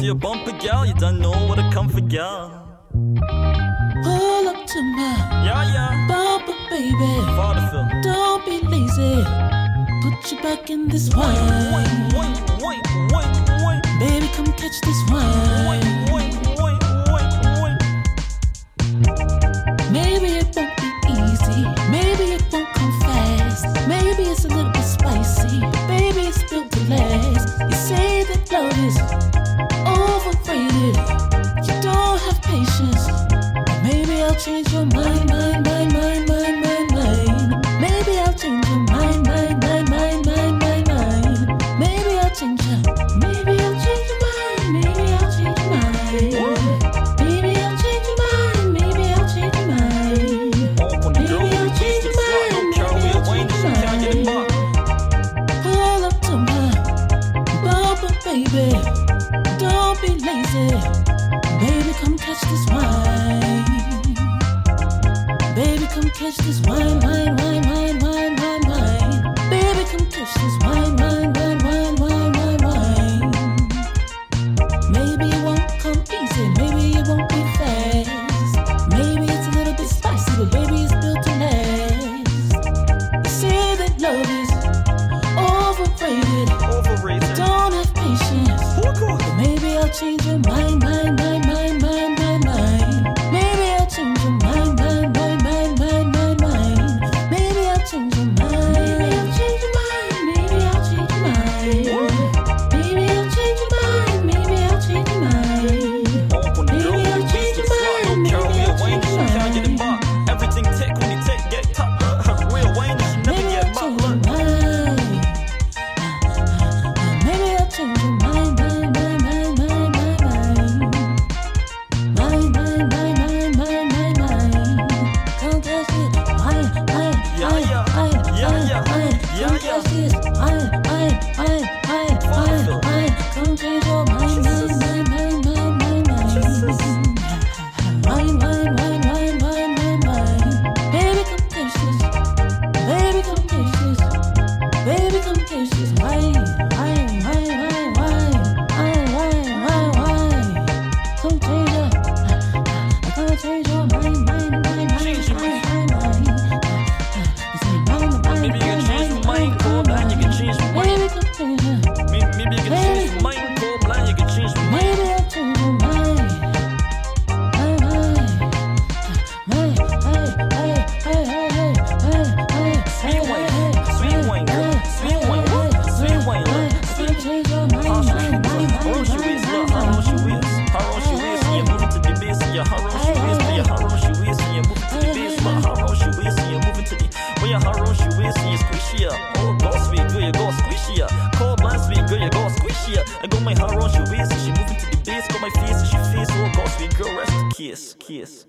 see a bumper, gal, you don't know what to come for, gal. Pull up to my bumper, baby. Vaudeville. Don't be lazy. Put you back in this wine. Baby, come catch this wine. Maybe it won't be easy. Maybe it won't come fast. Maybe it's a little bit spicy. But baby, it's built to last. You say that love is overrated. You don't have patience. Maybe I'll change your mind, mind. Maybe I'll change your mind, mind. Maybe I'll change your mind. Maybe I'll change your mind. Maybe I'll change your mind. Maybe I'll change your mind. Maybe I'll change your mind. Maybe I'll change your mind. Pull up to my bumper, baby. Don't be lazy. Baby, come catch this wine. Baby, come catch this wine. Baby, come catch this wine. Maybe it won't come easy. Maybe it won't be fast. Maybe it's a little bit spicy, but baby, it's built to last. You say that love is overrated. Don't have patience. But maybe I'll change your mind. Maybe I'll change your mind. Maybe I'll change your mind. Maybe I'll change your mind. Maybe I'll change your mind. Maybe I'll change your mind. Maybe I'll change your mind. Maybe I'll change your mind. Everything tech when you take get top. Real Wayne, you never get my blood. Maybe I'll change your mind. Come catch it. Come catch this. Come change your mind. Baby, come catch this. Baby, come catch this. Baby, come catch this. Why? Come change your, come change your mind. Change your mind. Maybe you can change your mind, cool blind, you can change your mind. Baby, come change your, Maybe you can change your mind, cool blind, you can change your mind. maybe I'll change your mind. Sweet wine, girl. Sweet wine. Change your mind. How wrong she is, look, how wrong she is. How wrong she is, and you're moving to the base, and how wrong she is, but how wrong she is, and you're moving to the base, but how wrong she is, and you're moving to the, well, yeah, how wrong she is, and you're squishy up. Oh, go sweet girl, you go squishy up. Cold blind sweet girl, you go squishy up. I got my how wrong she is, and she moving to the base, got my face, and she face, oh, go sweet girl, rest kiss.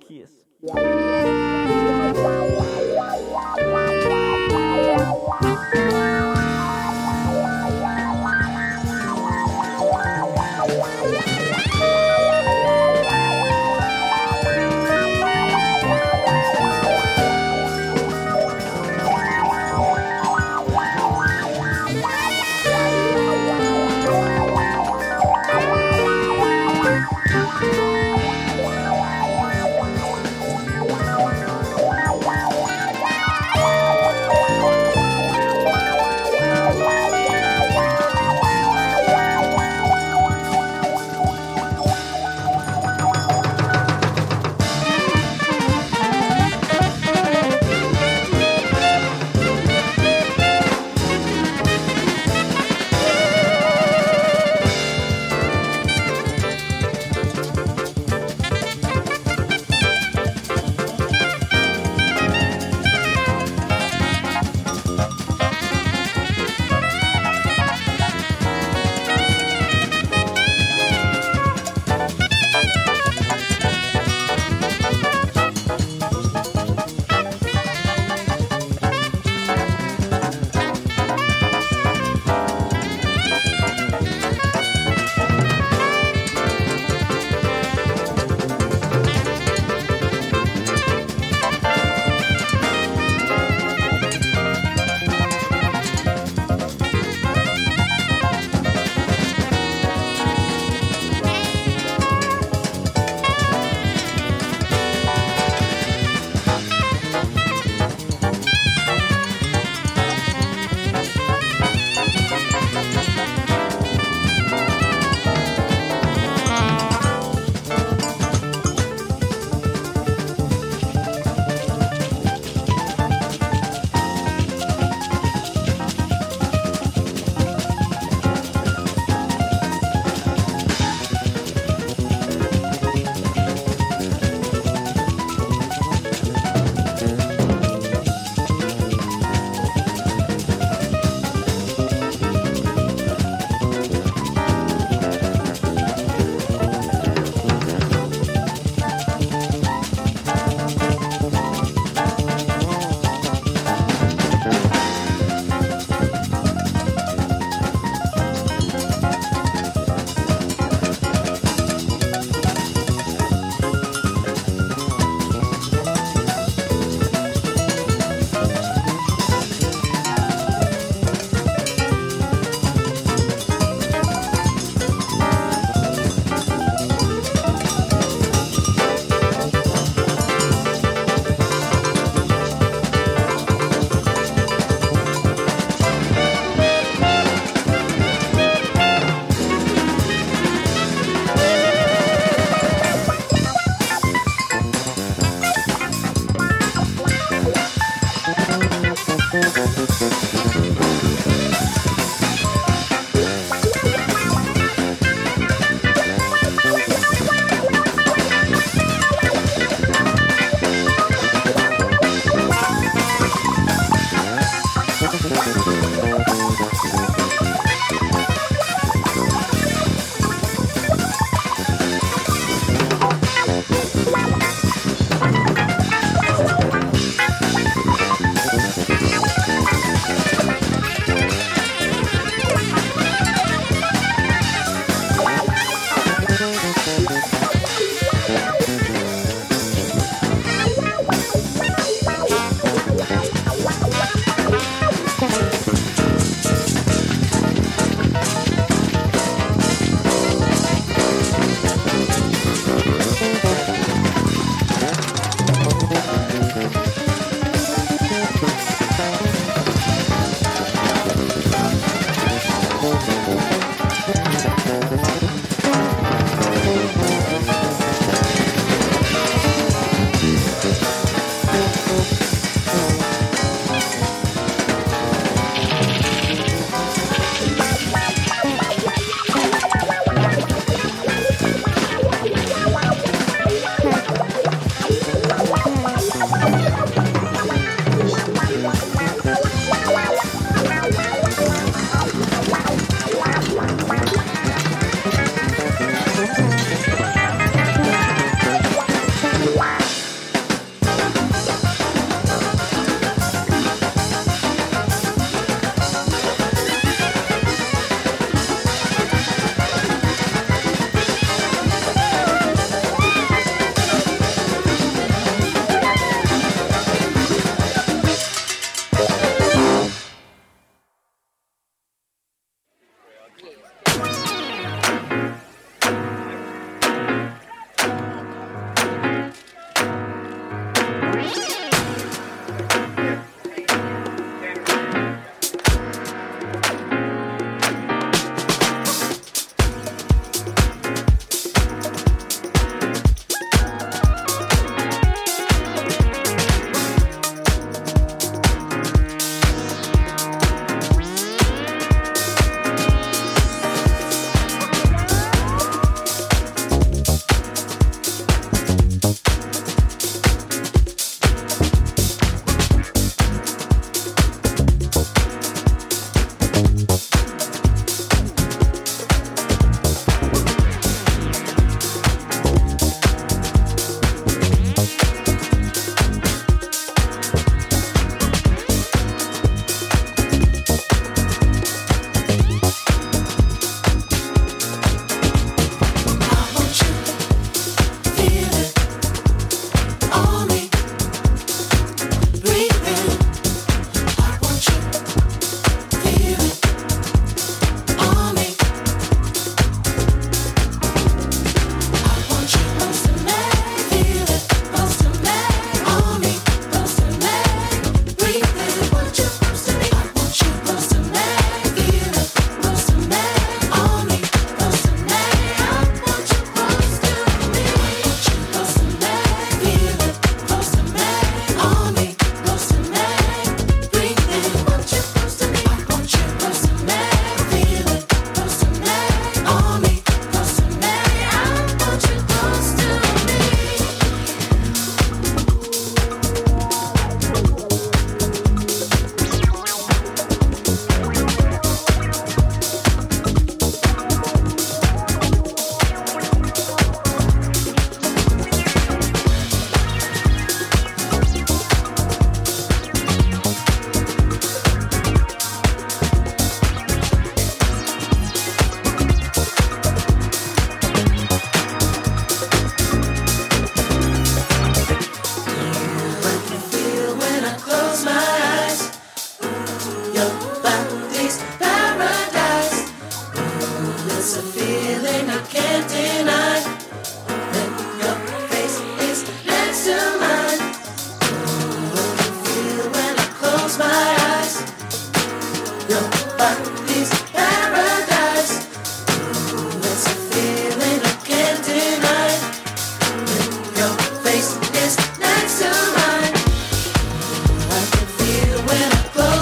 Face is next to mine. I can feel when I close.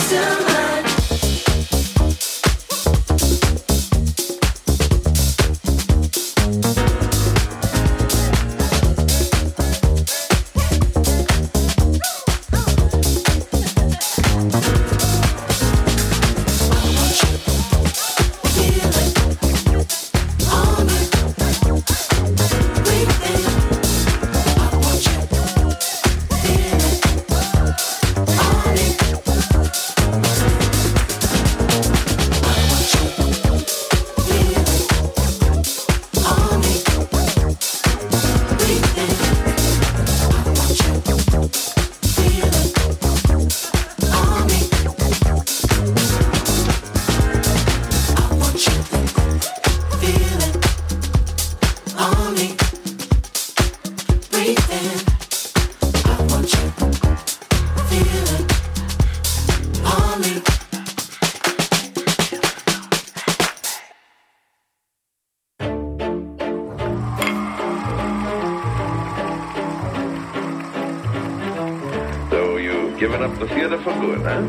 Giving up the theater for good, huh?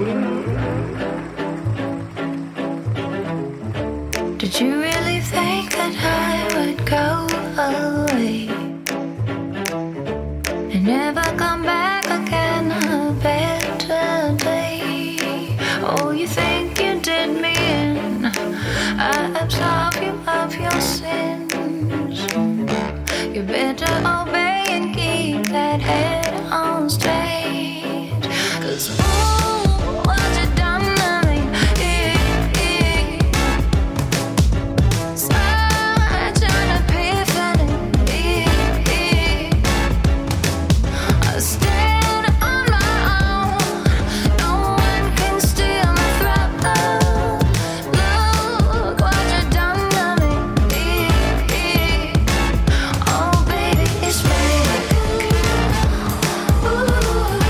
Did you really think that I would go away and never come back again a better day? Oh, you think you did me in? I absolve you of your sins. You better obey and keep that head on straight. 'Cause ooh, what you done to me? Such an epiphany. I stand on my own. No one can steal my throne. Look what you done to me. Oh baby, it's fake. Ooh.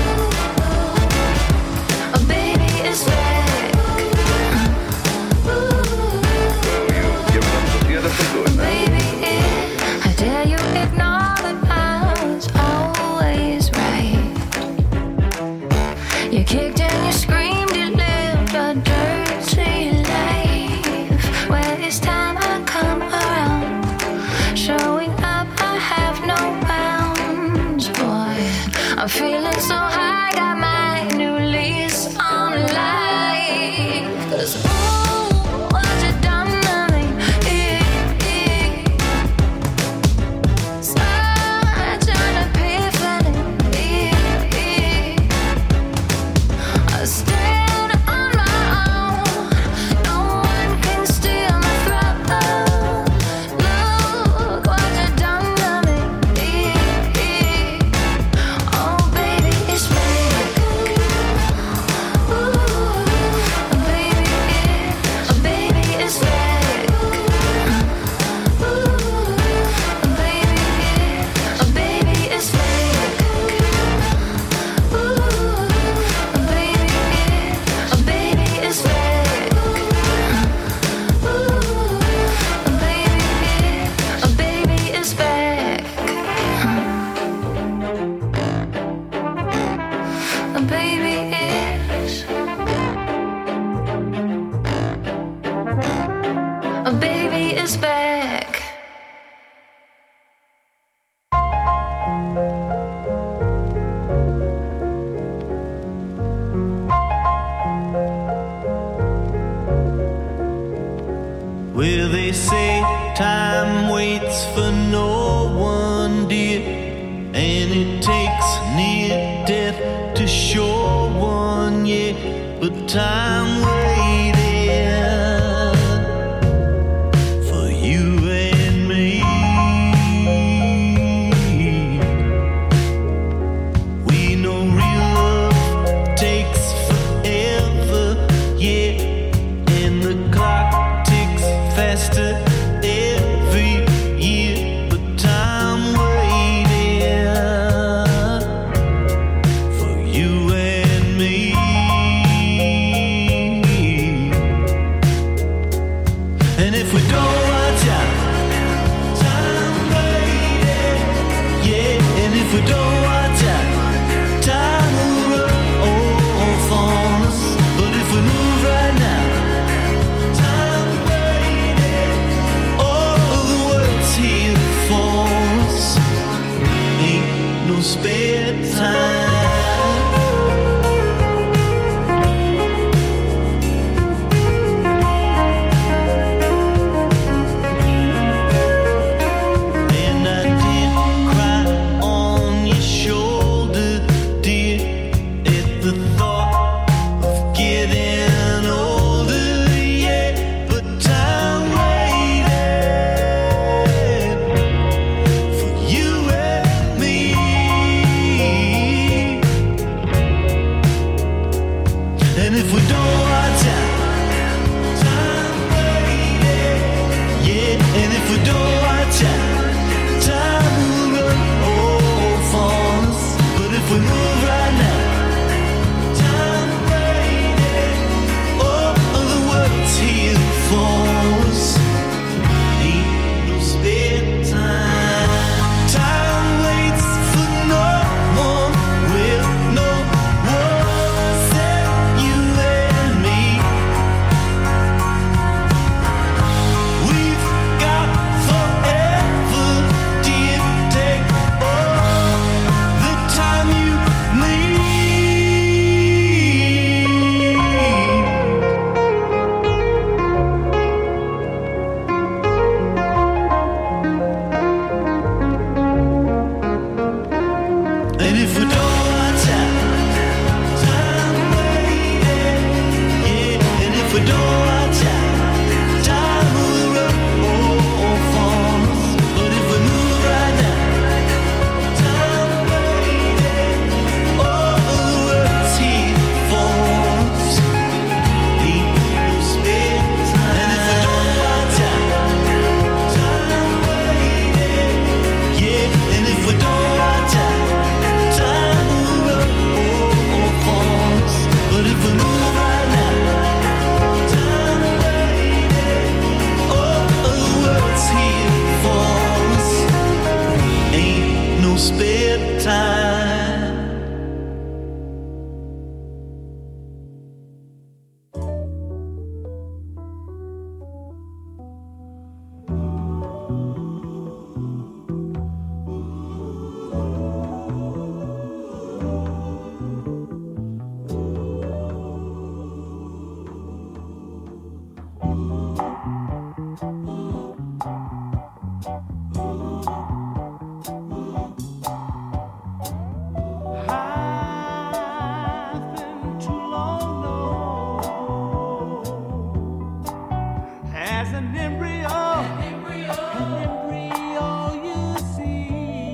Kicked and you screamed, you lived a dirty life. Well, it's time I come around. Showing up, I have no bounds, boy. I'm feeling so high, got my new lease on life. 'Cause ooh, what you done to me? Such an epiphany. Stand on my own. No one can steal my throne. Look what you done to me. Oh baby, it's fake. Ooh, baby, it's fake. Ooh, baby, it's fake. Ooh. Baby is back. Well, they say time waits for no one, dear, and it takes near death to show one, yeah, but time waited. For you and me. And if we don't watch out, time waiting. Yeah, and if we don't watch out, time will run old for us. But if we move right now, time waiting. Oh, the world's here for us. Ain't no spare time. Time waits for no one. Will no one set you and me. We've got forever. Do you take all the time you need? And if we don't watch out, time waiting. Yeah, and if we don't watch out, time will run old for us. But if we move right now, time waiting. Oh, the world's here for us. Ain't no spare time. And if we don't watch out, time waiting. Yeah, and if we don't watch out, time will run old for us. But if we move right now, time waiting. Oh, the world's here for us. Ain't no spare time. I've been too long known as an embryo, you see.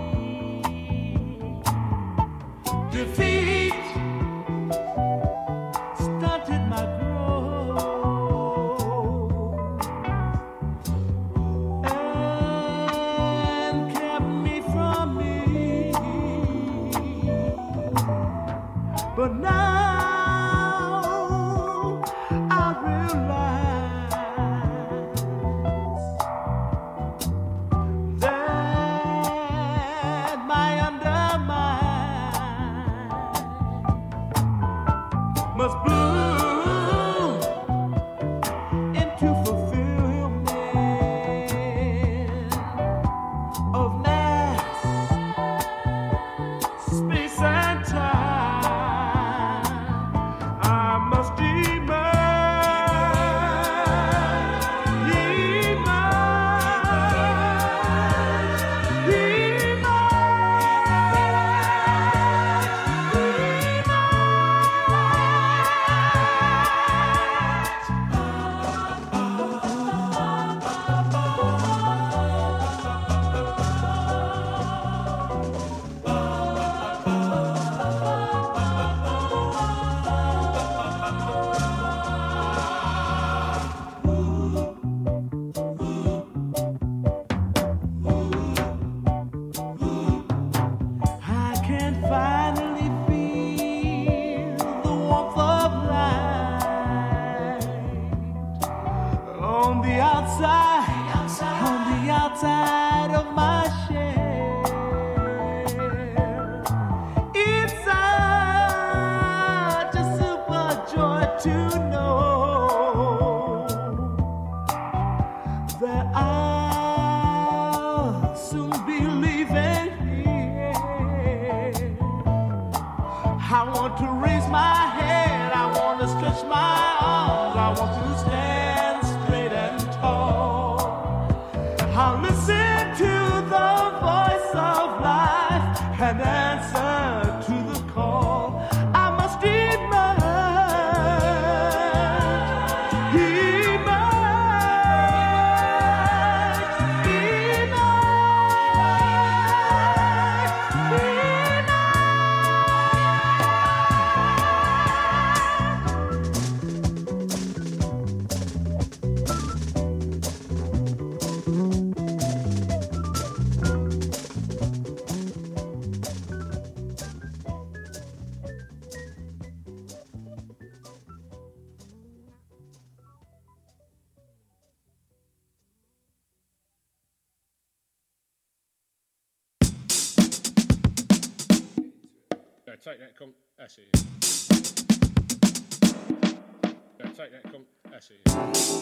Defeat stunted my growth and kept me from me. But now I realize that my undermine must bloom into fulfillment of mass, space and time. I must take that, that's it. Take that, that's it.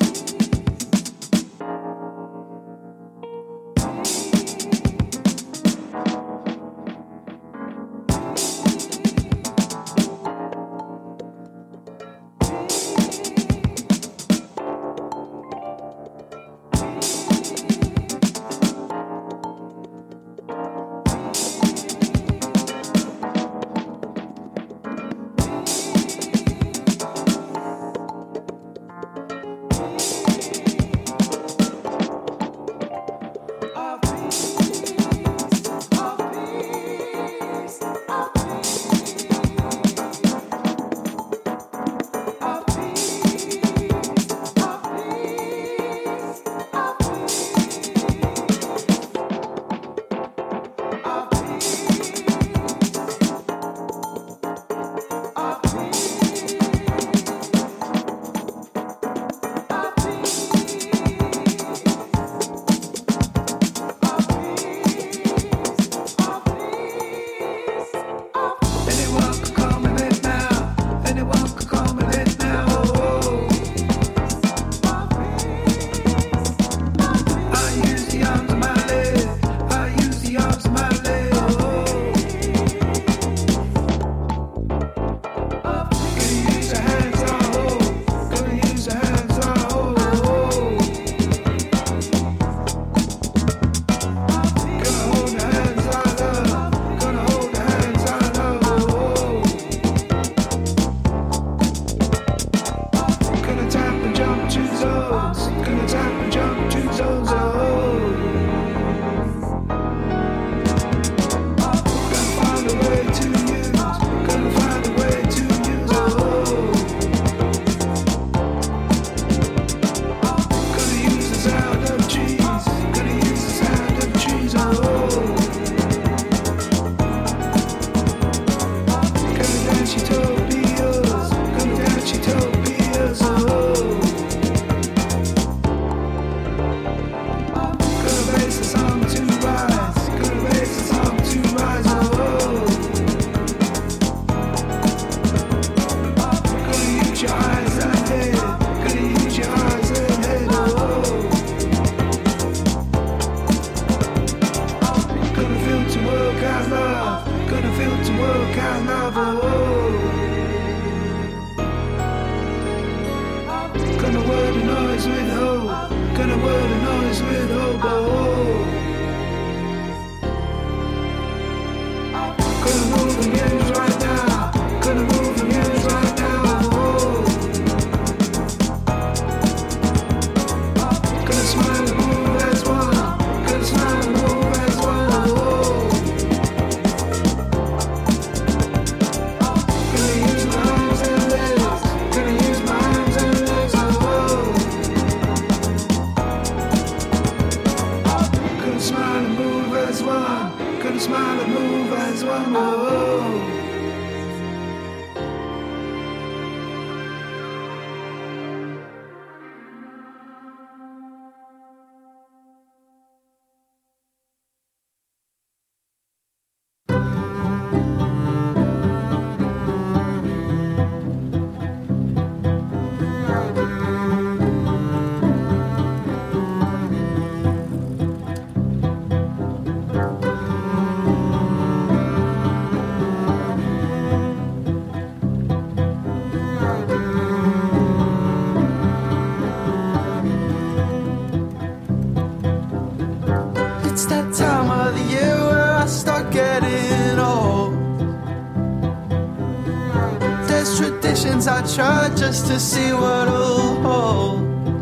I try just to see what'll hold.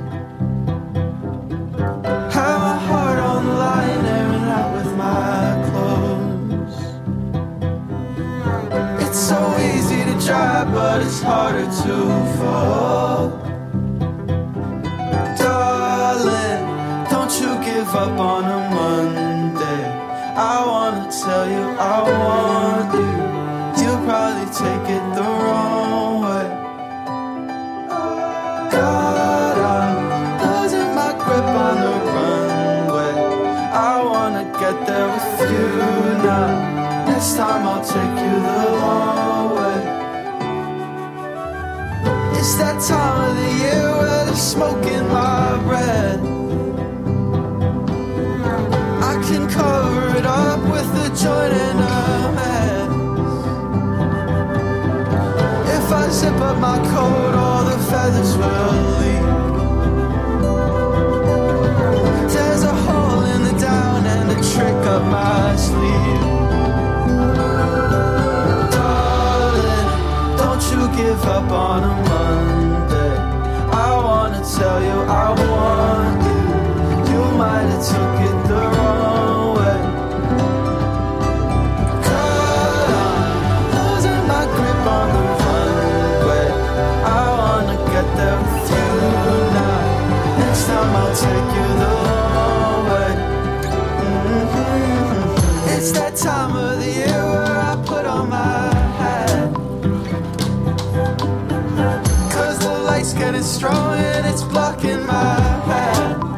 Have my heart on the line, airing out with my clothes. It's so easy to try, but it's harder to fall. Darling, don't you give up on a Monday. I wanna tell you I want you. You'll probably take it the wrong way. God, I'm losing my grip on the runway. I wanna get there with you now. Next time I'll take you the long way. It's that time of the year where there's smoke in my breath. I can cover it up with a joint and a mess. If I zip up my coat, all the feathers will leave. There's a hole in the down and a trick up my sleeve. Darling, don't you give up on a Monday. I wanna tell you I want you. You might have took it the wrong way. 'Cause I'm losing my grip on the runway. I wanna get there with you now. Next time I'll take you the long way. It's that time of the year where I put on my hat. 'Cause the light's getting strong and it's blocking my path.